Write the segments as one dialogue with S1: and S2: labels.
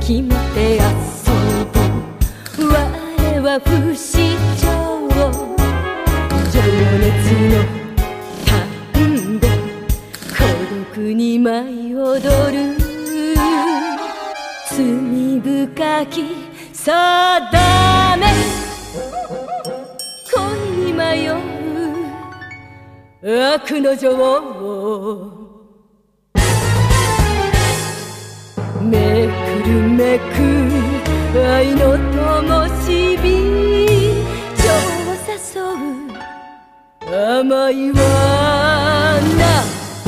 S1: きもて遊ぶ我は不死鳥情熱の田んぼ孤独に舞い踊る罪深き定め恋に迷う悪の女王めくるめく愛の灯火情を誘う甘い罠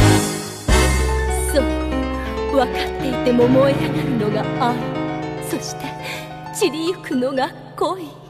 S1: そう分かっていても燃え上がるのが愛そして散りゆくのが恋